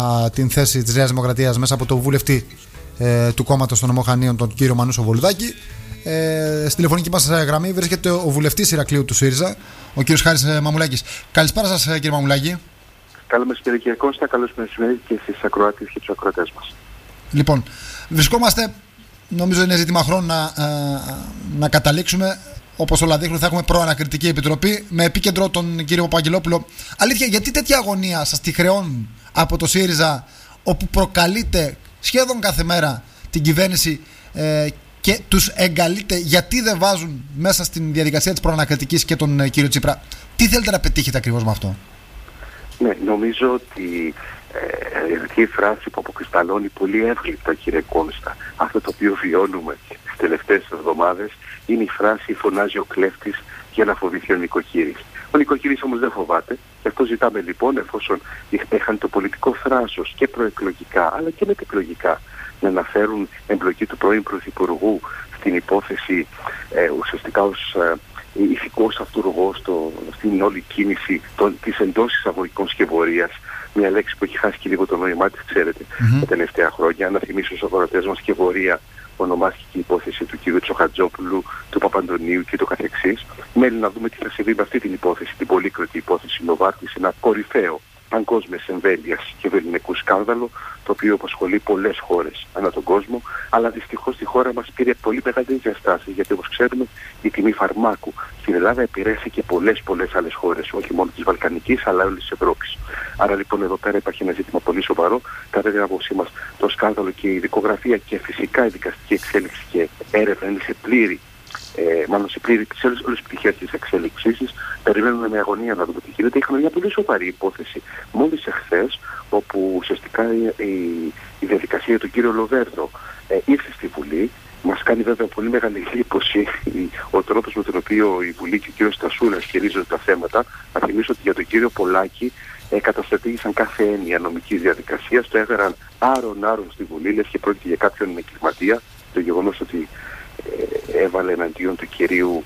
την θέση της Νέας Δημοκρατίας μέσα από το βουλευτή του κόμματος των Ομοχανίων, τον κύριο Μανούσο Βολουδάκη. Στη τηλεφωνική μας γραμμή βρίσκεται ο βουλευτής Ηρακλείου του ΣΥΡΙΖΑ, ο κύριος Χάρης Μαμουλάκης. Καλησπέρα σας, κύριε Μαμουλάκη. Καλό μεσημέρι, κύριε Κώστα. Καλώς μεσημέρι και στις ακροάτες και τους ακροατές μας. Λοιπόν, βρισκόμαστε, νομίζω είναι ζήτημα χρόνου να καταλήξουμε. Όπως όλα δείχνουν, θα έχουμε προανακριτική επιτροπή με επίκεντρο τον κύριο Παπαγγελόπουλο. Αλήθεια, γιατί τέτοια αγωνία σας τη χρεώνουν από το ΣΥΡΙΖΑ, όπου προκαλείτε σχεδόν κάθε μέρα την κυβέρνηση και τους εγκαλείτε, γιατί δεν βάζουν μέσα στην διαδικασία της προανακριτικής και τον κύριο Τσίπρα? Τι θέλετε να πετύχετε ακριβώς με αυτό? Ναι, νομίζω ότι η φράση που αποκρισταλώνει πολύ εύγλυπτα, κύριε Κώστα, αυτό το οποίο βιώνουμε τις τελευταίες εβδομάδες, είναι η φράση «Φωνάζει ο κλέφτης για να φοβηθεί ο νοικοκύρης». Ο νοικοκύρης όμως δεν φοβάται. Γι' αυτό ζητάμε λοιπόν, εφόσον είχαν το πολιτικό θράσος και προεκλογικά αλλά και μετεκλογικά να αναφέρουν εμπλοκή του πρώην Πρωθυπουργού στην υπόθεση, ουσιαστικά ως ηθικός αυτούργος στην όλη κίνηση της εντός εισαγωγικών σκευωρίας, μια λέξη που έχει χάσει και λίγο το νόημά της, ξέρετε, τα τελευταία χρόνια. Να θυμίσω στους αγορατές μας, σκευωρία ονομάστηκε η υπόθεση του κ. Τσοχατζόπουλου, του Παπαντονίου και το καθεξής. Μένει να δούμε τι θα συμβεί με αυτή την υπόθεση, την πολύκροτη υπόθεση Νοβάρτης, ένα κορυφαίο παγκόσμιας εμβέλειας και βεληνικού σκάνδαλο, το οποίο απασχολεί πολλές χώρες ανά τον κόσμο, αλλά δυστυχώς στη χώρα μας πήρε πολύ μεγάλη διαστάση, γιατί όπως ξέρουμε η τιμή φαρμάκου στην Ελλάδα επηρέασε και πολλές άλλες χώρες, όχι μόνο της Βαλκανικής αλλά όλης της Ευρώπης. Άρα λοιπόν εδώ πέρα υπάρχει ένα ζήτημα πολύ σοβαρό. Κατά την άποψή μας το σκάνδαλο και η δικογραφία και φυσικά η δικαστική εξέλιξη και έρευνα είναι σε πλήρη σε όλες τις πτυχές της εξέλιξής της. Περιμένουμε με αγωνία να δούμε τι γίνεται. Είχαμε μια πολύ σοβαρή υπόθεση μόλις εχθές, όπου ουσιαστικά η διαδικασία του κύριου Λοβέρδο ήρθε στη Βουλή. Μας κάνει βέβαια πολύ μεγάλη εντύπωση ο τρόπος με τον οποίο η Βουλή και ο κύριος Στασούρας χειρίζονται τα θέματα. Να θυμίσω ότι για τον κύριο Πολάκη καταστρατήγησαν κάθε έννοια νομικής διαδικασίας, το έφεραν άρον στη Βουλή, λες και πρόκειται για κάποιον εγκληματία. Το γεγονός ότι έβαλε εναντίον του κυρίου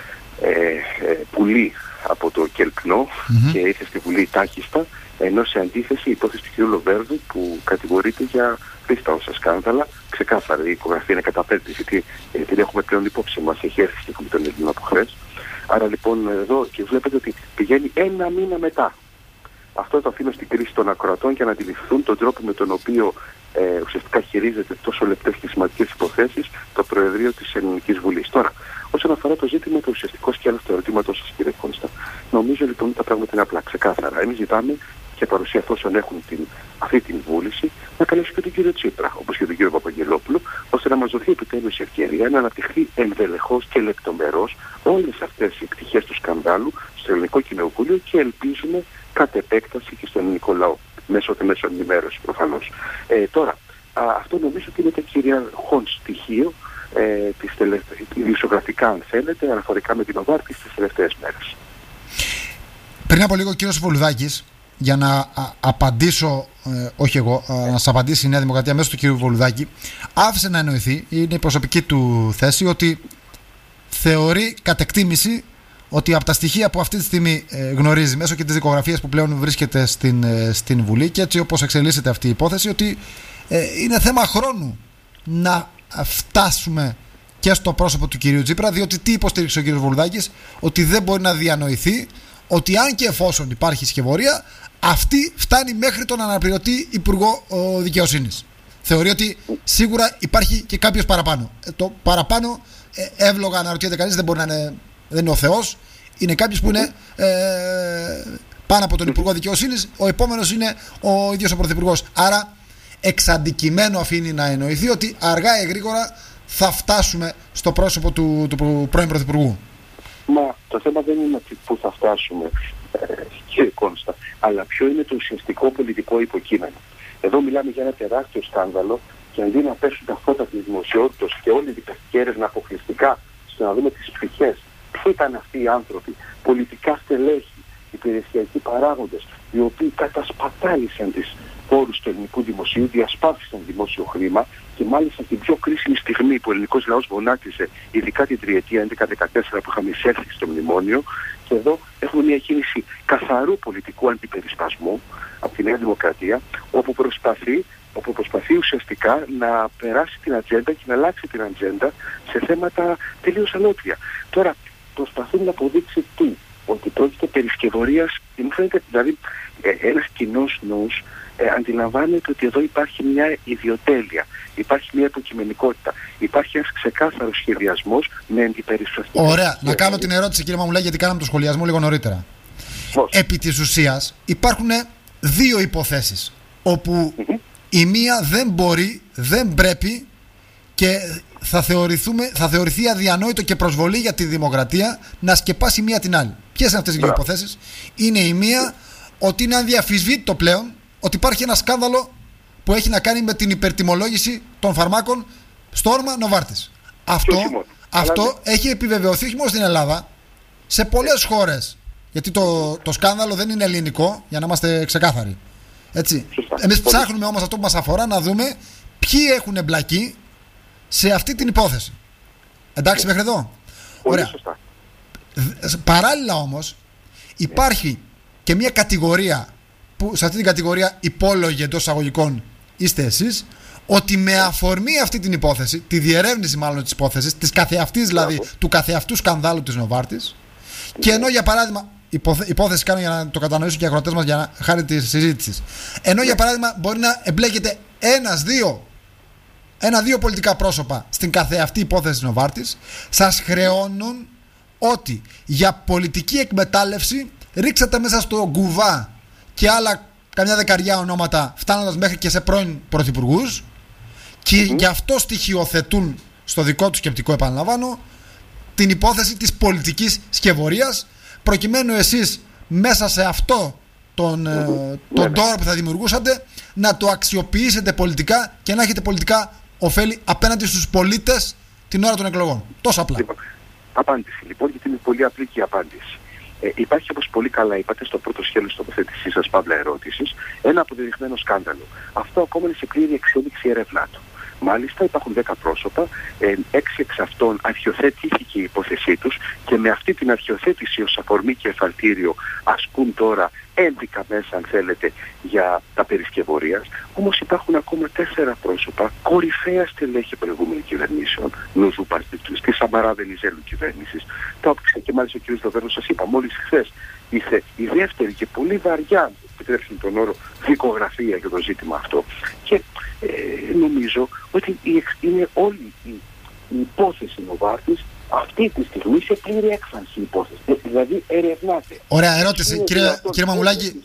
Πουλή από το Κελπνό και ήρθε στη Βουλή τάχιστα, ενώ σε αντίθεση η υπόθεση του κυρίου Λοβέρδου, που κατηγορείται για πίστα όσα σκάνδαλα, ξεκάθαρα η εικογραφία είναι καταπέλτηση, την έχουμε πλέον υπόψη μας, έχει έρθει και έχουμε τον Έλληνα από χθες. Άρα λοιπόν εδώ και βλέπετε ότι πηγαίνει ένα μήνα μετά. Αυτό το αφήνω στην κρίση των ακροατών για να αντιληφθούν τον τρόπο με τον οποίο ουσιαστικά χειρίζεται τόσο λεπτές και σημαντικές υποθέσεις το Προεδρείο της Ελληνικής Βουλής. Τώρα, όσον αφορά το ζήτημα το ουσιαστικό σκέλος του ερωτήματος σας, κύριε Κώστα, νομίζω λοιπόν ότι τα πράγματα είναι απλά, ξεκάθαρα. Εμείς ζητάμε και παρουσία αυτών έχουν αυτή την βούληση να καλέσει και τον κύριο Τσίπρα, όπως και τον κύριο Παπαγγελόπουλο, ώστε να μας δοθεί επιτέλους η ευκαιρία να αναπτυχθεί ενδελεχώς και λεπτομερώς όλες αυτές οι πτυχές του σκανδάλου στο Ελληνικό Κοινοβούλιο και ελπίζουμε κατ' επέκταση και στον ελληνικό λαό, μέσω των μέσων ενημέρωσης προφανώς. Τώρα, αυτό νομίζω ότι είναι το κυριαρχόν στοιχείο ειδησιογραφικά, αν θέλετε, αναφορικά με την Νοβάρτη στις τελευταίες μέρες. Πριν από λίγο ο κύριος Βολουδάκης, για να απαντήσω, όχι εγώ, να σας απαντήσει η Νέα Δημοκρατία μέσω του κύριου Βολουδάκη, άφησε να εννοηθεί, είναι η προσωπική του θέση, ότι θεωρεί κατ' εκτίμηση ότι από τα στοιχεία που αυτή τη στιγμή γνωρίζει μέσω και της δικογραφίας που πλέον βρίσκεται στην Βουλή και έτσι όπως εξελίσσεται αυτή η υπόθεση, ότι είναι θέμα χρόνου να φτάσουμε και στο πρόσωπο του κυρίου Τσίπρα, διότι τι υποστήριξε ο κύριος Βολουδάκης? Ότι δεν μπορεί να διανοηθεί ότι αν και εφόσον υπάρχει σκευωρία, αυτή φτάνει μέχρι τον αναπληρωτή Υπουργό Δικαιοσύνης. Θεωρεί ότι σίγουρα υπάρχει και κάποιος παραπάνω. Το παραπάνω εύλογα αναρωτιέται κανείς, δεν μπορεί να είναι, δεν είναι ο Θεός, είναι κάποιος που είναι πάνω από τον Υπουργό Δικαιοσύνης, ο επόμενος είναι ο ίδιος ο Πρωθυπουργός. Άρα εξαντικειμένο αφήνει να εννοηθεί ότι αργά ή γρήγορα θα φτάσουμε στο πρόσωπο του πρώην Πρωθυπουργού. Μα το θέμα δεν είναι πού θα φτάσουμε, κύριε Κώστα, αλλά ποιο είναι το ουσιαστικό πολιτικό υποκείμενο. Εδώ μιλάμε για ένα τεράστιο σκάνδαλο και αντί να πέσουν τα φώτα της δημοσιότητας και όλη η δικαστική έρευνα αποκλειστικά στο να δούμε τις πτυχές, ποιοι ήταν αυτοί οι άνθρωποι, πολιτικά στελέχη, υπηρεσιακοί παράγοντες, οι οποίοι κατασπατάλησαν τις πόρους του ελληνικού δημοσίου, διασπάθησαν δημόσιο χρήμα και μάλιστα την πιο κρίσιμη στιγμή που ο ελληνικός λαός γονάτισε, ειδικά την τριετία 11-14 που είχαμε εισέλθει στο μνημόνιο, Και εδώ έχουμε μια κίνηση καθαρού πολιτικού αντιπερισπασμού από τη Νέα Δημοκρατία, όπου προσπαθεί ουσιαστικά να περάσει την ατζέντα και να αλλάξει την ατζέντα σε θέματα τελείως αλότρια. Τώρα, προσπαθεί να αποδείξει τι? Ότι πρόκειται περί σκευωρίας, μου φαίνεται δηλαδή ένας κοινός νους αντιλαμβάνεται ότι εδώ υπάρχει μια ιδιοτέλεια, υπάρχει μια υποκειμενικότητα, υπάρχει ένας ξεκάθαρος σχεδιασμός με αντιπερισπαστικά. Ωραία. Να κάνω την ερώτηση, κύριε Μαμουλάκη, γιατί κάναμε το σχολιασμό λίγο νωρίτερα. Επί της ουσίας υπάρχουν δύο υποθέσεις όπου η μία δεν μπορεί, δεν πρέπει και θα θεωρηθεί αδιανόητο και προσβολή για τη δημοκρατία να σκεπάσει μία την άλλη. Ποιες είναι αυτές οι δύο υποθέσεις? Είναι η μία ότι είναι αδιαφυσβήτητο πλέον ότι υπάρχει ένα σκάνδαλο που έχει να κάνει με την υπερτιμολόγηση των φαρμάκων στο όνομα Νοβάρτης. Αυτό έχει επιβεβαιωθεί όχι μόνο στην Ελλάδα, σε πολλές χώρες. Γιατί το σκάνδαλο δεν είναι ελληνικό, για να είμαστε ξεκάθαροι. Έτσι. Εμείς ψάχνουμε όμως αυτό που μας αφορά να δούμε ποιοι έχουν εμπλακεί σε αυτή την υπόθεση. Εντάξει μέχρι εδώ? Ωραία. Παράλληλα όμως υπάρχει και μια κατηγορία που σε αυτή την κατηγορία υπόλογοι εντός εισαγωγικών είστε εσείς, ότι με αφορμή αυτή την υπόθεση, τη διερεύνηση μάλλον της υπόθεσης, της καθεαυτής δηλαδή, του καθεαυτού σκανδάλου της Νοβάρτης, και ενώ για παράδειγμα, υπόθεση κάνω για να το κατανοήσουν και οι ακροατές μας για να χάρη τη συζήτηση, ενώ για παράδειγμα μπορεί να εμπλέκεται ένα-δύο πολιτικά πρόσωπα στην καθεαυτή υπόθεση της Νοβάρτης, σας χρεώνουν ότι για πολιτική εκμετάλλευση ρίξατε μέσα στο γκουβά και άλλα καμιά δεκαριά ονόματα, φτάνοντας μέχρι και σε πρώην πρωθυπουργούς, και γι' αυτό στοιχειοθετούν στο δικό του σκεπτικό, επαναλαμβάνω, την υπόθεση της πολιτικής σκευωρίας, προκειμένου εσείς μέσα σε αυτό τον τόρο που θα δημιουργούσατε να το αξιοποιήσετε πολιτικά και να έχετε πολιτικά ωφέλη απέναντι στους πολίτες την ώρα των εκλογών. Τόσο απλά. Απάντηση λοιπόν, γιατί είναι πολύ απλή και η απάντηση. Υπάρχει, όπως πολύ καλά είπατε στο πρώτο σχέδιο της τοποθέτησής σας, παύλα ερώτησης, ένα αποδεδειγμένο σκάνδαλο. Αυτό ακόμα είναι σε πλήρη εξέλιξη έρευνά του. Μάλιστα υπάρχουν 10 πρόσωπα, 6 εξ αυτών αρχιοθετήθηκε η υπόθεσή τους και με αυτή την αρχιοθέτηση ως αφορμή και εφαλτήριο ασκούν τώρα ένδικα μέσα, αν θέλετε, για τα περισκευωρίας. Όμως υπάρχουν ακόμα 4 πρόσωπα, κορυφαία στελέχη προηγούμενων κυβερνήσεων, Νουδού Παρτιτούς, της Σαμαρά Βενιζέλου κυβέρνησης, τα οποία και μάλιστα ο κ. Δοβέρνος σας είπα, μόλις χθες ήρθε η δεύτερη και πολύ βαριά, επιτρέψτε τον όρο, δικογραφία για το ζήτημα αυτό. Και νομίζω ότι είναι όλη η υπόθεση Νοβάρτης αυτή τη στιγμή σε πλήρη έκφανση υπόθεση. Δηλαδή ερευνάται. Ωραία ερώτηση, κύριε Μαμουλάκη.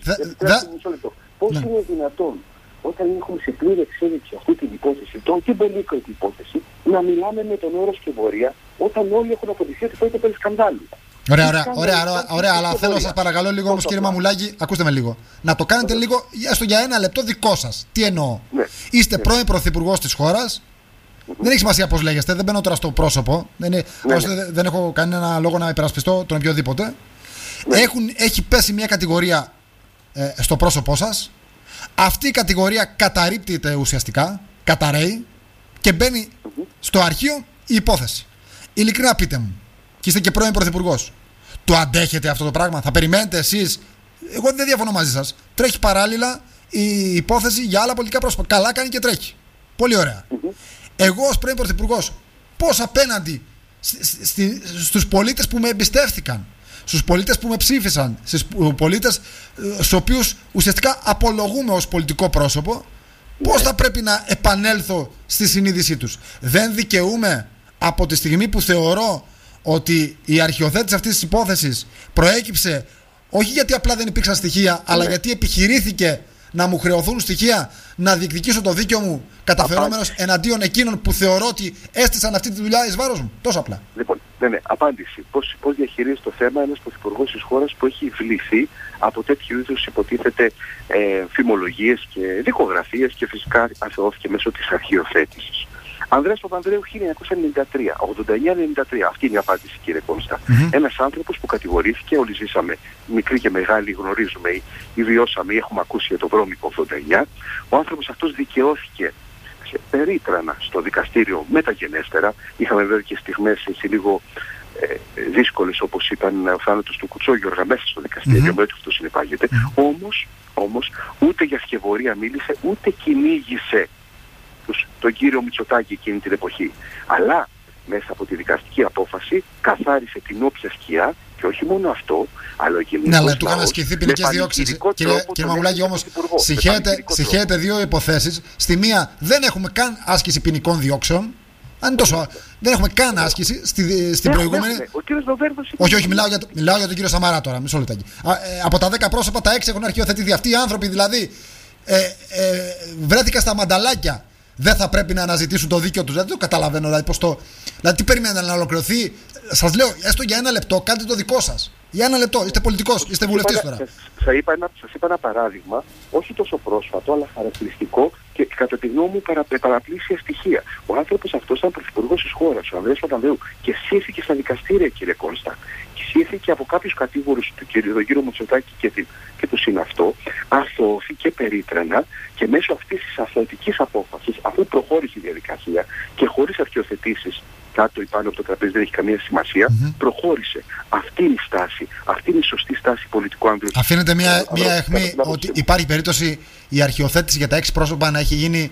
Πώς είναι δυνατόν όταν έχουμε σε πλήρη εξέλιξη αυτή την υπόθεση, την πολύκροτη υπόθεση, να μιλάμε με τον όρο σκευωρία όταν όλοι έχουν αποδειχθεί ότι πρόκειται περί σκανδάλου? Ωραία, αλλά θέλω να σας παρακαλώ λίγο όμως, κύριε Μαμουλάκη, ακούστε με λίγο. Να το κάνετε λίγο, έστω για ένα λεπτό, δικό σας. Τι εννοώ? Είστε πρώην πρωθυπουργός της χώρας. Δεν έχει σημασία πώς λέγεστε, δεν μπαίνω τώρα στο πρόσωπο. Δεν έχω κανένα λόγο να υπερασπιστώ τον οποιοδήποτε. Έχει πέσει μια κατηγορία στο πρόσωπό σας. Αυτή η κατηγορία καταρρίπτεται ουσιαστικά, καταραίει και μπαίνει στο αρχείο η υπόθεση. Ειλικρινά πείτε μου, και είστε και πρώην πρωθυπουργός, το αντέχετε αυτό το πράγμα? Θα περιμένετε εσείς? Εγώ δεν διαφωνώ μαζί σας. Τρέχει παράλληλα η υπόθεση για άλλα πολιτικά πρόσωπα. Καλά κάνει και τρέχει. Πολύ ωραία. Εγώ ως πρώην πρωθυπουργός, πώς απέναντι στους πολίτες που με εμπιστεύτηκαν, στους πολίτες που με ψήφισαν, στους πολίτες στους οποίους ουσιαστικά απολογούμε ως πολιτικό πρόσωπο, πώς θα πρέπει να επανέλθω στη συνείδησή τους? Δεν δικαιούμαι από τη στιγμή που θεωρώ ότι η αρχιοθέτηση αυτής της υπόθεσης προέκυψε όχι γιατί απλά δεν υπήρξαν στοιχεία, αλλά γιατί επιχειρήθηκε να μου χρεωθούν στοιχεία, να διεκδικήσω το δίκαιο μου καταφερόμενος εναντίον εκείνων που θεωρώ ότι έστησαν αυτή τη δουλειά εις βάρος μου? Τόσο απλά. Λοιπόν, απάντηση. Πώς διαχειρίζεται το θέμα ένας πρωθυπουργός της χώρας που έχει βληθεί από τέτοιου είδους υποτίθεται φημολογίες και δικογραφίες και φυσικά αθεώθηκε μέσω της αρχιοθέτησης. Ανδρέας Παπανδρέου 1993, 89-93, αυτή είναι η απάντηση, κύριε Κόνστα. Ένας άνθρωπος που κατηγορήθηκε, όλοι ζήσαμε, μικροί και μεγάλοι, γνωρίζουμε ή βιώσαμε ή έχουμε ακούσει για το βρώμικο 89. Ο άνθρωπος αυτός δικαιώθηκε περίτρανα στο δικαστήριο μεταγενέστερα. Είχαμε βέβαια και στιγμές έτσι λίγο δύσκολες όπως ήταν ο θάνατος του Κουτσόγιοργα μέσα στο δικαστήριο, με ό,τι αυτό συνεπάγεται. Όμως ούτε για σκευωρία μίλησε, ούτε κυνήγησε τον κύριο Μητσοτάκη εκείνη την εποχή. Αλλά μέσα από τη δικαστική απόφαση καθάρισε την όποια σκιά, και όχι μόνο αυτό, αλλά ο κοινωνικός λαός. Ναι, αλλά του είχαν ασκηθεί ποινικές διώξεις. Κύριε Μαμουλάκη, όμως συγχαίρεται δύο υποθέσεις. Στη μία δεν έχουμε καν άσκηση ποινικών διώξεων. Αν τόσο, δεν έχουμε καν άσκηση στην προηγούμενη. Ο κύριος Λοβέρδος. Όχι, μιλάω για τον κύριο Σαμαρά τώρα. Μισό λεπτάκι. Από τα 10 πρόσωπα, τα 6 έχουν αρχιοθετηθεί. Αυτοί οι άνθρωποι δηλαδή βρέθηκαν στα μανταλάκια. Δεν θα πρέπει να αναζητήσουν το δίκαιο τους. Δεν το καταλαβαίνω. Δηλαδή, τι περιμένετε να ολοκληρωθεί. Σας λέω, έστω για ένα λεπτό, κάντε το δικό σας. Για ένα λεπτό. Είστε πολιτικός, είστε βουλευτής τώρα. Σας είπα ένα παράδειγμα, όχι τόσο πρόσφατο, αλλά χαρακτηριστικό και κατά τη γνώμη μου παραπλήσια στοιχεία. Ο άνθρωπος αυτός ήταν πρωθυπουργός της χώρας, ο Ανδρέας Παπανδρέου, και σύρθηκε στα δικαστήρια, κύριε Κόνστα. Και σύρθηκε από κάποιους κατήγορους του κύριο Μητσοτάκη και του συναυτό, αθώθηκε περίτρανα, και μέσω αυτής της αθωωτικής απόφασης, αφού προχώρησε η διαδικασία και χωρίς αρχιοθετήσεις κάτω ή πάνω από το τραπέζι, δεν έχει καμία σημασία, προχώρησε. Αυτή είναι η στάση, αυτή είναι η σωστή στάση πολιτικού άντρου. Αφήνεται μια αιχμή ότι υπάρχει περίπτωση η αρχιοθέτηση για τα 6 πρόσωπα να έχει γίνει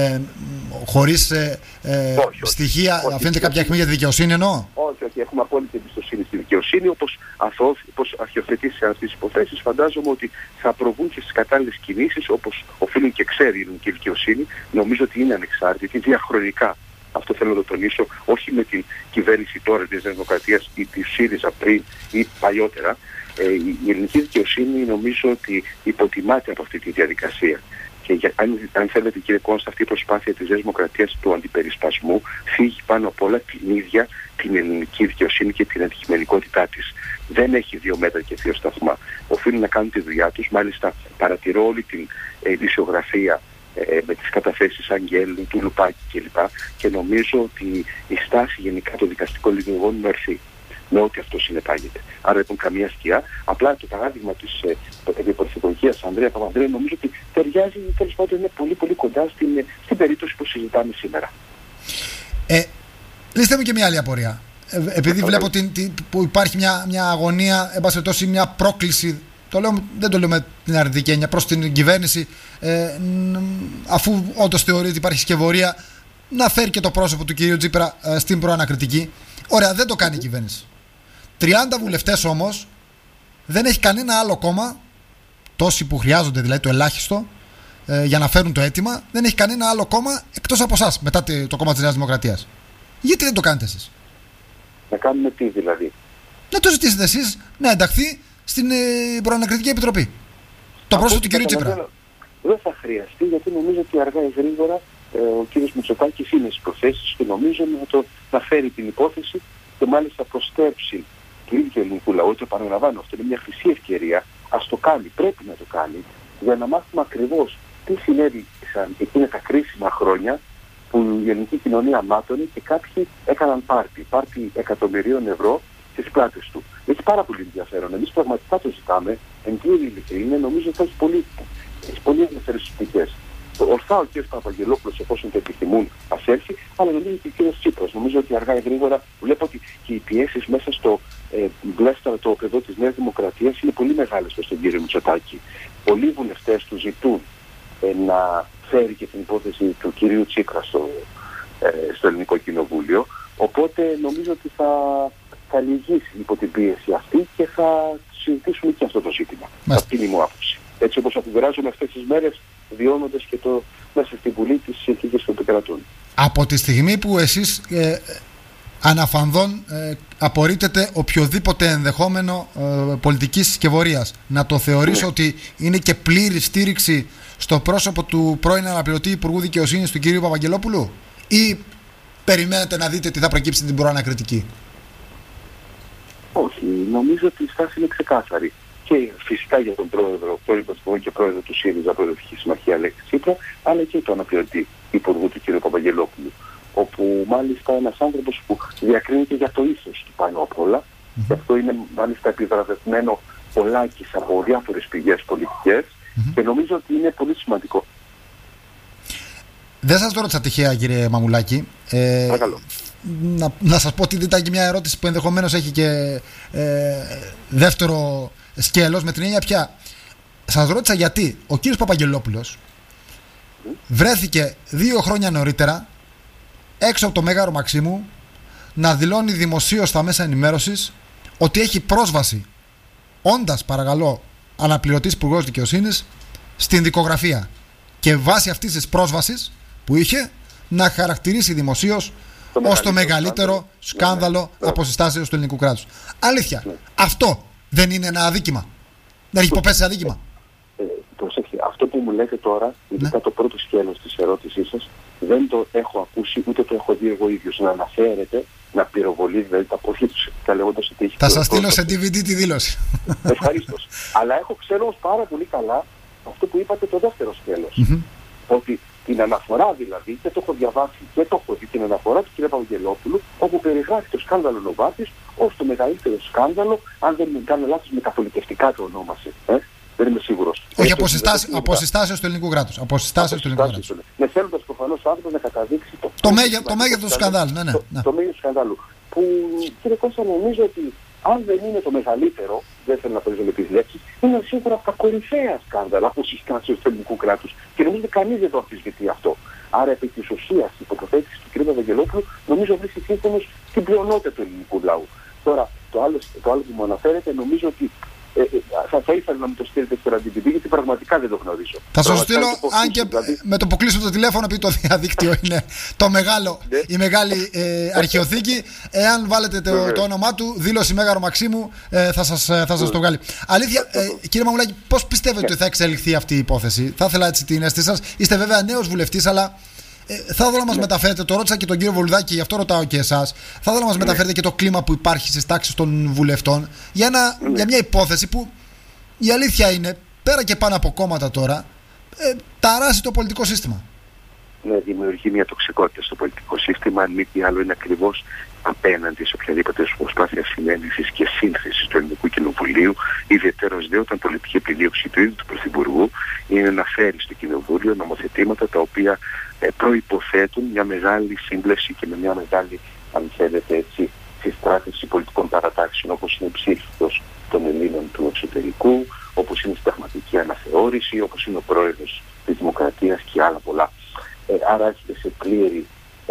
χωρίς στοιχεία. Αφήνεται κάποια αιχμή για τη δικαιοσύνη εννοώ. Όχι, έχουμε απόλυτη εμπιστοσύνη στη δικαιοσύνη. Όπως αρχιοθετήσει σε αυτές τις υποθέσεις, φαντάζομαι ότι θα προβούν και στις κατάλληλες κινήσεις, όπως οφείλουν και ξέρει η ελληνική δικαιοσύνη. Νομίζω ότι είναι ανεξάρτητη διαχρονικά. Αυτό θέλω να το τονίσω, όχι με την κυβέρνηση τώρα της Δημοκρατίας ή της ΣΥΡΙΖΑ πριν ή παλιότερα. Η ελληνική δικαιοσύνη νομίζω ότι υποτιμάται από αυτή τη διαδικασία. Και αν θέλετε, κύριε Κόνστα, αυτή η προσπάθεια της Δημοκρατίας του αντιπερισπασμού φύγει πάνω απ' όλα την ίδια την ελληνική δικαιοσύνη και την αντικειμενικότητά της. Δεν έχει 2 μέτρα και 2 σταθμά. Οφείλουν να κάνουν τη δουλειά τους. Μάλιστα, παρατηρώ όλη την ειδησιογραφία με τις καταθέσεις Αγγέλου, του Λουπάκη κλπ. Και νομίζω ότι η στάση γενικά των δικαστικών λειτουργών είναι ορθή, με ό,τι αυτό συνεπάγεται. Άρα λοιπόν καμία σκιά. Απλά το παράδειγμα της πρωθυπουργίας Ανδρέα Παπανδρέου νομίζω ότι ταιριάζει, τέλος πάντων είναι πολύ πολύ κοντά στην περίπτωση που συζητάμε σήμερα. Λύστε μου και μια άλλη απορία. Επειδή βλέπω που υπάρχει μια αγωνία, εν πάση περιπτώσει μια πρόκληση, δεν το λέω με την αρνητική έννοια, προς την κυβέρνηση, αφού όντως θεωρεί ότι υπάρχει σκευωρία, να φέρει και το πρόσωπο του κυρίου Τσίπρα στην προανακριτική. Ωραία, δεν το κάνει η κυβέρνηση. 30 βουλευτές όμως, δεν έχει κανένα άλλο κόμμα, τόσοι που χρειάζονται δηλαδή το ελάχιστο, για να φέρουν το αίτημα, δεν έχει κανένα άλλο κόμμα εκτός από εσάς, μετά το κόμμα της Νέας Δημοκρατίας. Γιατί δεν το κάνετε εσείς? Να κάνουμε τι δηλαδή? Να το ζητήσετε εσείς να ενταχθεί στην προανακριτική επιτροπή. Το πρόσωπο του κ. Τσίπρα. Δεν θα χρειαστεί, γιατί νομίζω ότι αργά ή γρήγορα ο κ. Μητσοτάκης είναι στις προθέσεις και νομίζω να φέρει την υπόθεση και μάλιστα προστρέψει του ίδιου του ελληνικού λαού. Το παραλαμβάνω, αυτό είναι μια χρυσή ευκαιρία. Ας το κάνει, πρέπει να το κάνει, για να μάθουμε ακριβώς τι συνέβη εκείνα τα κρίσιμα χρόνια που η ελληνική κοινωνία μάτωνε και κάποιοι έκαναν πάρτι εκατομμυρίων ευρώ στις πλάτες του. Έχει πάρα πολύ ενδιαφέρον. Εμείς πραγματικά το ζητάμε, εν πλήρη ειλικρίνεια, νομίζω ότι θα έχει πολύ ενδιαφέρουσες πτυχές. Ορθά ο κ. Παπαγγελόπουλος, εφόσον το επιθυμούν, ας έρθει, αλλά νομίζω και ο κ. Τσίπρας. Νομίζω ότι αργά ή γρήγορα βλέπω ότι και οι πιέσεις μέσα στο το πεδίο της Νέας Δημοκρατίας είναι πολύ μεγάλες προς τον κ. Μητσοτάκη. Πολλοί βουλευτές του ζητούν να φέρει και την υπόθεση του κ. Τσίπρα στο Ελληνικό Κοινοβούλιο. Οπότε νομίζω ότι θα λυγίσει υπό την πίεση αυτή και θα συζητήσουμε και αυτό το ζήτημα. Αυτή είναι η μου άποψη. Έτσι όπως αφιβράζομαι αυτές τις μέρες, βιώνοντας και μέσα στη Βουλή τις συνθήκες που επικρατούν. Από τη στιγμή που εσείς αναφανδόν απορρίπτετε οποιοδήποτε ενδεχόμενο πολιτικής σκευωρίας, να το θεωρήσω ότι είναι και πλήρη στήριξη στο πρόσωπο του πρώην αναπληρωτή Υπουργού Δικαιοσύνης του κ. Παπαγγελόπουλου, ή περιμένετε να δείτε τι θα προκύψει την προανακριτική? Όχι, νομίζω ότι η στάση είναι ξεκάθαρη. Και φυσικά για τον πρόεδρο, πρώην Πρωθυπουργό και πρόεδρο του ΣΥΡΙΖΑ, Προεδρική Συμμαχία Αλέξη Τσίπρα, αλλά και τον αναπληρωτή Υπουργού του κ. Παπαγγελόπουλου. Όπου μάλιστα ένας άνθρωπος που διακρίνεται για το ήθος του πάνω απ' όλα, και αυτό είναι μάλιστα επιβραβευμένο πολλάκις από διάφορες πηγές πολιτικές, και νομίζω ότι είναι πολύ σημαντικό. Δεν σας το ρώτησα τυχαία, κύριε Μαμουλάκη. να σας πω ότι ήταν και μια ερώτηση που ενδεχομένως έχει και δεύτερο σκέλος, με την έννοια πια. Σας ρώτησα γιατί ο κύριος Παπαγγελόπουλος βρέθηκε 2 χρόνια νωρίτερα έξω από το Μέγαρο Μαξίμου να δηλώνει δημοσίως στα μέσα ενημέρωσης ότι έχει πρόσβαση, όντας παρακαλώ αναπληρωτής υπουργός δικαιοσύνης, στην δικογραφία, και βάσει αυτής της πρόσβασης που είχε να χαρακτηρίσει δημοσίως ως το μεγαλύτερο σκάνδαλο αποσυστάσεως του ελληνικού κράτους. Αλήθεια, αυτό δεν είναι ένα αδίκημα? Δεν έχει υποπέσει αδίκημα? Προσέξτε, αυτό που μου λέτε τώρα, ειδικά το πρώτο σκέλος της ερώτησής σας, δεν το έχω ακούσει, ούτε το έχω δει εγώ ίδιος να αναφέρεται, να πυροβολεί δηλαδή τα πόδια του σχετικά, λέγοντας ότι έχει. Θα σας στείλω σε DVD τη δήλωση. Ευχαρίστως. Αλλά ξέρω όμως πάρα πολύ καλά αυτό που είπατε το δεύτερο σκέλος. Ότι την αναφορά δηλαδή, και το έχω διαβάσει και το έχω δει, την αναφορά του κ. Παπαγγελόπουλου, όπου περιγράφει το σκάνδαλο Νοβάρτης ως το μεγαλύτερο σκάνδαλο, αν δεν κάνω λάθος, με καθολικευτικά το ονόμασε. Δεν είμαι σίγουρος. Όχι, αποσυστάσεως του ελληνικού κράτους. Αποσυστάσεως του ελληνικού κράτους. Ναι, θέλοντας προφανώς ο άνθρωπος να καταδείξει το μέγεθος του σκανδάλου. Το μέγεθος του σκανδάλου. Που, κύριε Κώστα, νομίζω ότι αν δεν είναι το μεγαλύτερο, δεν θέλω να παίζω με τις λέξεις, είναι σίγουρα από τα κορυφαία σκάνδαλα αποσυστάσεως του ελληνικού κράτους. Και νομίζω ότι κανείς δεν το αμφισβητεί αυτό. Άρα, επί της ουσίας, η τοποθέτηση του κ. Παπαγγελόπουλου νομίζω βρίσκει σύμφωνος στην πλειονότητα του ελληνικού λαού. Τώρα, το άλλο που μου αναφέρεται, νομίζω ότι θα ήθελα να μου το στείλετε στο RADIO, γιατί πραγματικά δεν το γνωρίζω. Θα σας στείλω, αν και δηλαδή, με το που κλείσω το τηλέφωνο, επειδή το διαδίκτυο είναι το μεγάλο, η μεγάλη αρχαιοθήκη. Εάν βάλετε το όνομά του, δήλωση Μέγαρο Μαξίμου, θα σας το βγάλει. Αλήθεια, κύριε Μαμουλάκη, πώς πιστεύετε ότι θα εξελιχθεί αυτή η υπόθεση? Θα ήθελα έτσι την αίσθηση σας. Είστε βέβαια νέος βουλευτής, αλλά θα ήθελα να μας μεταφέρετε, το ρώτησα και τον κύριο Βολουδάκη, γι' αυτό ρωτάω και εσάς, θα ήθελα να μας μεταφέρετε και το κλίμα που υπάρχει στις τάξεις των βουλευτών για μια υπόθεση που η αλήθεια είναι, πέρα και πάνω από κόμματα τώρα, ταράσει το πολιτικό σύστημα. Ναι, δημιουργεί μια τοξικότητα στο πολιτικό σύστημα, αν μη τι άλλο είναι ακριβώς απέναντι σε οποιαδήποτε προσπάθεια συνένεσης και σύνθεσης του Ελληνικού Κοινοβουλίου, ιδιαιτέρως δε όταν πολιτική επιδίωξη του ίδιου του Πρωθυπουργού είναι να φέρει στο Κοινοβούλιο νομοθετήματα τα οποία προϋποθέτουν μια μεγάλη σύμπλευση και με μια μεγάλη, αν θέλετε έτσι, συστράτευση πολιτικών παρατάξεων, όπως είναι η ψήφος των Ελλήνων του εξωτερικού, όπως είναι η συνταγματική αναθεώρηση, όπως είναι ο πρόεδρος της Δημοκρατίας και άλλα πολλά. Άρα έχετε σε πλήρη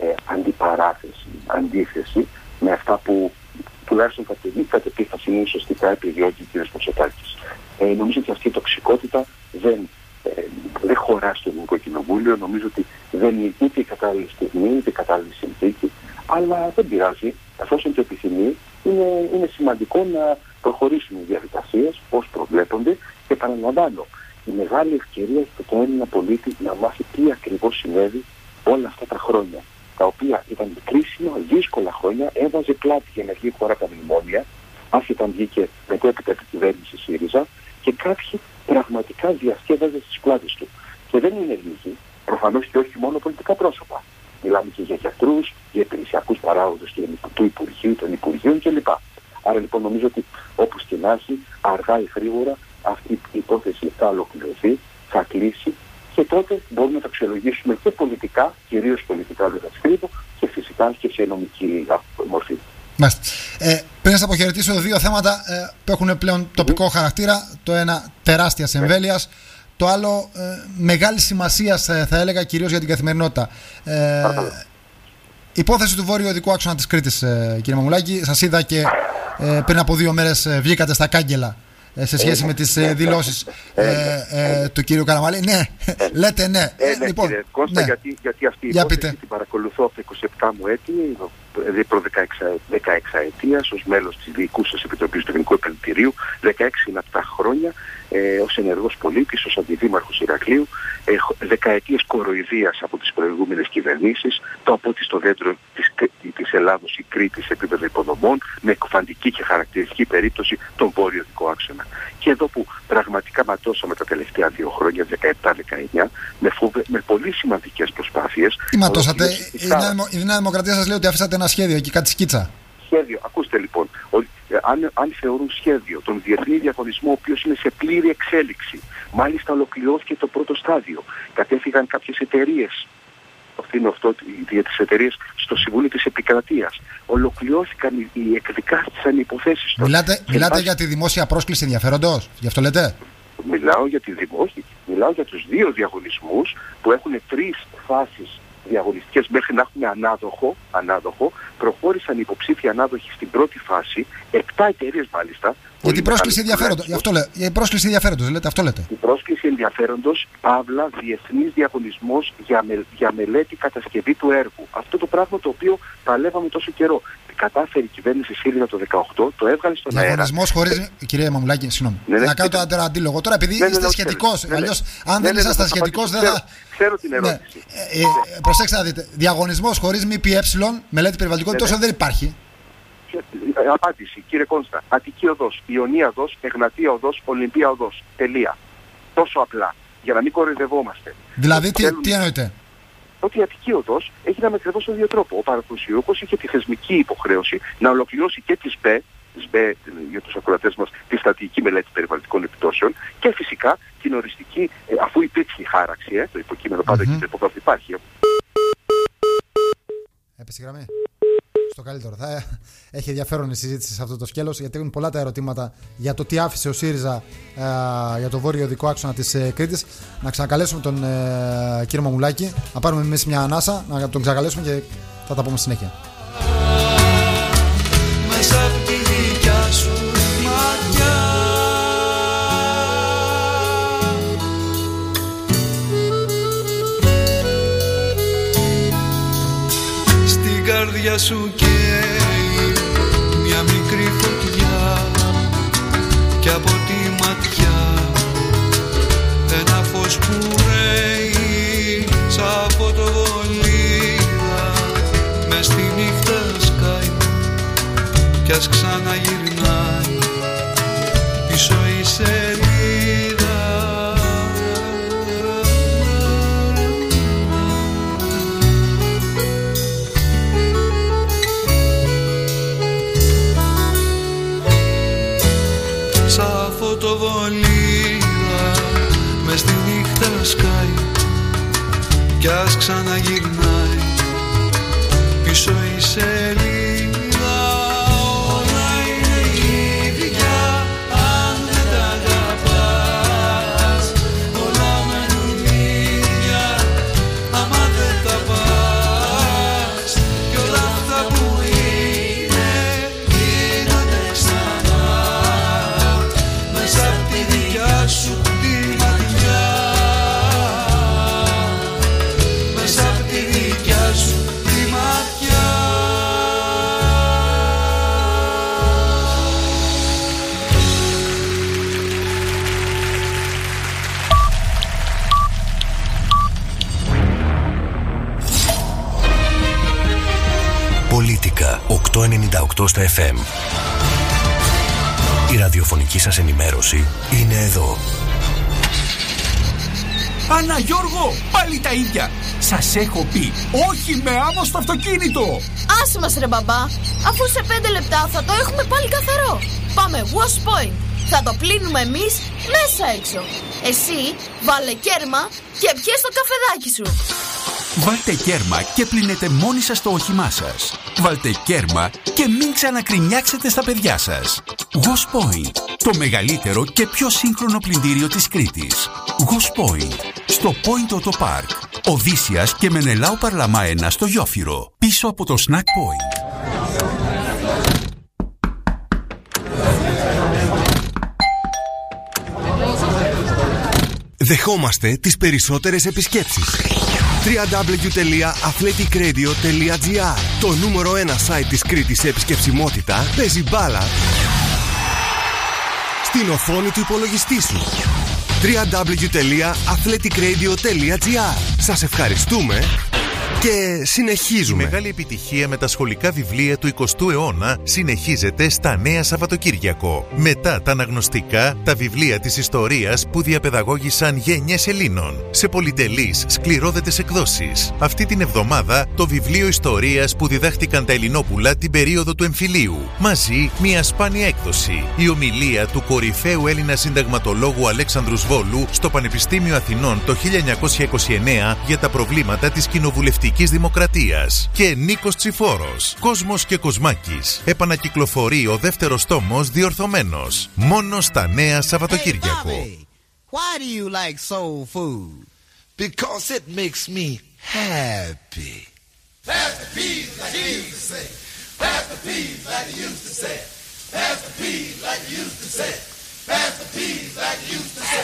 αντίθεση με αυτά που τουλάχιστον κατ' επίφαση είναι σωστικά επιδιώκει ο κ. Μητσοτάκης. Νομίζω ότι αυτή η τοξικότητα δεν χωρά στο Ελληνικό Κοινοβούλιο. Νομίζω ότι δεν είναι ούτε η κατάλληλη στιγμή, ούτε η κατάλληλη συνθήκη, αλλά δεν πειράζει. Εφόσον το επιθυμεί, είναι σημαντικό να προχωρήσουν οι διαδικασίες ως προβλέπονται, και παραλαμβάνω, η μεγάλη ευκαιρία για τον Έλληνα πολίτη να μάθει τι ακριβώς συνέβη όλα αυτά τα χρόνια, τα οποία ήταν κρίσιμα, δύσκολα χρόνια, έβαζε πλάτη για να βγει χώρα τα μνημόνια, άσχετα αν βγήκε μετέπειτα από την κυβέρνηση ΣΥΡΙΖΑ, και κάποιοι πραγματικά διασκέδαζαν στις πλάτες του. Και δεν είναι λίγοι, προφανώς και όχι μόνο πολιτικά πρόσωπα. Μιλάμε και για γιατρούς, για υπηρεσιακούς παράγοντες του Υπουργείου, των Υπουργείων κλπ. Άρα λοιπόν νομίζω ότι όπως και να έχει, αργά ή γρήγορα αυτή η υπόθεση θα ολοκληρωθεί, θα κλείσει, και τότε μπορούμε να τα αξιολογήσουμε και πολιτικά, κυρίως πολιτικά δεν θα σκρίνω, και φυσικά και σε νομική μορφή. Πριν σας αποχαιρετήσω, δύο θέματα που έχουν πλέον τοπικό χαρακτήρα. Το ένα τεράστιας εμβέλειας, το άλλο μεγάλη σημασία, θα έλεγα, κυρίως για την καθημερινότητα. Υπόθεση του βόρειου οδικού άξονα της Κρήτης, κύριε Μαμουλάκη. Σας είδα και πριν από 2 μέρες βγήκατε στα κάγκελα σε σχέση με τις δηλώσεις του κύριου Καραμαλή. Ναι, λέτε ναι. Λοιπόν, κύριε Κώστα, γιατί αυτή η υπόθεση την παρακολουθώ από τα 27 μου έτη, προ 16 ετίας, ως μέλος της Διοικούσας Επιτροπής του Ελληνικού Επενδυτηρίου, 16 είναι από τα χρόνια, ως ενεργός πολίτης, ως αντιδήμαρχος Ηρακλείου, δεκαετίες κοροϊδίας από τις προηγούμενες κυβερνήσεις, το από ότι στο δέντρο της Ελλάδος η Κρήτη σε επίπεδο υποδομών, με εκφαντική και χαρακτηριστική περίπτωση τον βόρειο οδικό άξονα. Και εδώ που πραγματικά ματώσαμε τα τελευταία 2 χρόνια, 17-19, με πολύ σημαντικές προσπάθειες. Τι ματώσατε? Η Νέα Δημοκρατία σας λέει ότι αφήσατε ένα σχέδιο εκεί, κάτι σκίτσα. Σχέδιο. Ακούστε λοιπόν, αν θεωρούν σχέδιο τον διεθνή διαγωνισμό, ο οποίος είναι σε πλήρη εξέλιξη, μάλιστα ολοκληρώθηκε το πρώτο στάδιο, κατέφυγαν κάποιες εταιρείες, το αφήνω αυτό για τις εταιρείες στο Συμβούλιο της Επικρατείας. Ολοκληρώθηκαν εκδικάστησαν οι υποθέσεις τους. Μιλάτε για τη δημόσια πρόσκληση ενδιαφέροντος, γι' αυτό λέτε? Μιλάω για τους 2 διαγωνισμούς που έχουν 3 φάσεις διαγωνιστικές μέχρι να έχουμε ανάδοχο. Προχώρησαν οι υποψήφοι ανάδοχοι στην πρώτη φάση, 7 εταιρείες μάλιστα. Για την πρόσκληση ενδιαφέροντος, η πρόσκληση ενδιαφέροντος, λέτε, αυτό λέτε. Η πρόσκληση ενδιαφέροντος, παύλα, διεθνής διαγωνισμός για μελέτη κατασκευή του έργου. Αυτό το πράγμα το οποίο παλεύαμε τόσο καιρό. Κατάφερε η κυβέρνηση ΣΥΡΙΖΑ το 2018, το έβγαλε στον αέρα. Διαγωνισμός χωρίς. Κυρία Μαμουλάκη, συγγνώμη. Να κάνω το αντίλογο. Τώρα, επειδή είστε σχετικός, αλλιώς αν δεν ήσασταν σχετικός, δεν θα. Ξέρω την ερώτηση. Προσέξτε να δείτε. Διαγωνισμός χωρίς ΜΠΕ, μελέτη περιβαλλοντικότητας, δεν υπάρχει. Απάντηση, κύριε Κόνστα. Αττική Οδός, Ιωνία Οδός, Εγνατία Οδός, Ολυμπία Οδός. Τελεία. Τόσο απλά. Για να μην κοροϊδευόμαστε. Δηλαδή, τι εννοείτε? Ότι η Αττική Οδός έγινε ακριβώς τον ίδιο τρόπο. Ο παραδοσιακός είχε τη θεσμική υποχρέωση να ολοκληρώσει και τη ΣΜΠΕ, για τους ακροατές μας, τη στρατηγική μελέτη περιβαλλοντικών επιπτώσεων, και φυσικά την οριστική, αφού υπήρξε η χάραξη, το υποκείμενο πάντα και το υπογράφο υπάρχει. Έπεσε η γραμμή. Στο καλύτερο. Θα έχει ενδιαφέρον η συζήτηση σε αυτό το σκέλος, γιατί έχουν πολλά τα ερωτήματα για το τι άφησε ο ΣΥΡΙΖΑ για το βόρειο οδικό άξονα της Κρήτης. Να ξανακαλέσουμε τον κύριο Μαμουλάκη, να πάρουμε εμείς μια ανάσα, να τον ξανακαλέσουμε και θα τα πούμε συνέχεια. Μέσα από τη δικιά σου ματιά, στην καρδιά σου καίει μια μικρή φωτιά, και από τη ματιά ένα φως που ρέει σαν φωτοβολίδα, μες στη νύχτα σκάει κι ας ξαναγυρνάει πίσω η σελίδα. Σαν φωτοβολίδα μες στη νύχτα σκάει κι ας ξαναγυρνάει πίσω η σελίδα. Πολίτικα 898 στα FM. Η ραδιοφωνική σας ενημέρωση είναι εδώ. Παναγιώργο, πάλι τα ίδια. Σας έχω πει, όχι με άμμο στο αυτοκίνητο. Άσε μας ρε μπαμπά, αφού σε 5 λεπτά θα το έχουμε πάλι καθαρό. Πάμε wash point. Θα το πλύνουμε εμείς μέσα έξω. Εσύ βάλε κέρμα και πιες το καφεδάκι σου. Βάλτε κέρμα και πλύνετε μόνοι σας το όχημά σας. Βάλτε κέρμα και μην ξανακρινιάξετε στα παιδιά σας. Wash Point, το μεγαλύτερο και πιο σύγχρονο πλυντήριο της Κρήτης. Wash Point, στο Point Auto Park, Οδύσσιας και Μενελάου Παρλαμά 1 στο Γιόφυρο, πίσω από το Snack Point. Δεχόμαστε τις περισσότερες επισκέψεις. www.athleticradio.gr, το νούμερο 1 site της Κρήτης σε επισκεψιμότητα, παίζει μπάλα στην οθόνη του υπολογιστή σου. www.athleticradio.gr. Σας ευχαριστούμε και συνεχίζουμε. Η μεγάλη επιτυχία με τα σχολικά βιβλία του 20ου αιώνα συνεχίζεται στα Νέα Σαββατοκύριακο. Μετά τα αναγνωστικά, τα βιβλία της ιστορίας που διαπαιδαγώγησαν γενιές Ελλήνων σε πολυτελείς, σκληρόδετες εκδόσεις. Αυτή την εβδομάδα το βιβλίο ιστορίας που διδάχτηκαν τα Ελληνόπουλα την περίοδο του εμφυλίου. Μαζί μια σπάνια έκδοση. Η ομιλία του κορυφαίου Έλληνα συνταγματολόγου Αλέξανδρου Σβόλου στο Πανεπιστήμιο Αθηνών το 1929 για τα προβλήματα της κοινοβουλευτικής Συντηρητικής Δημοκρατίας και Νίκος Τσιφόρος. Κόσμος και Κοσμάκης. Επανακυκλοφορεί ο δεύτερος τόμος διορθωμένος. Μόνο στα Νέα Σαββατοκύριακο. Hey, why do you like soul food? Because it makes me happy. Pass the peas like you used to say. Pass the peas like you used to say. Pass the peas like you used to say. Pass the peas like you used to say.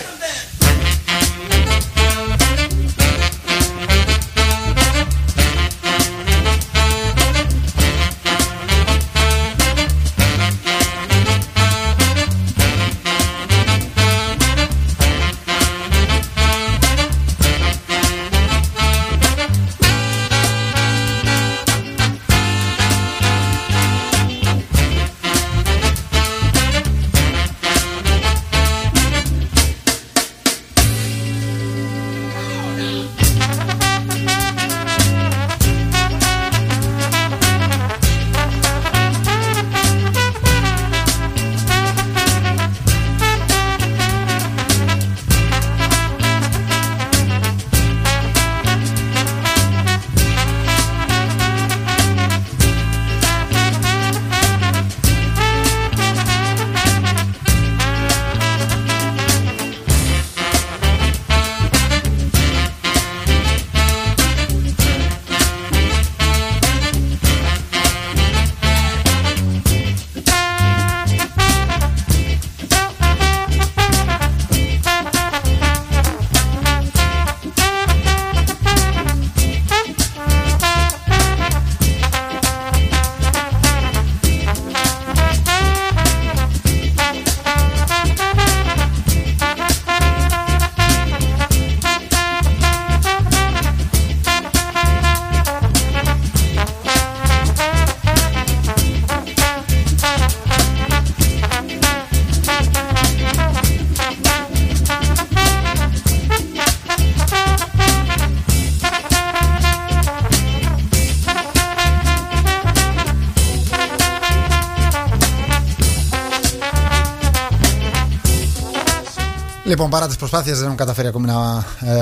Λοιπόν, παρά τις προσπάθειες δεν έχουν καταφέρει ακόμη να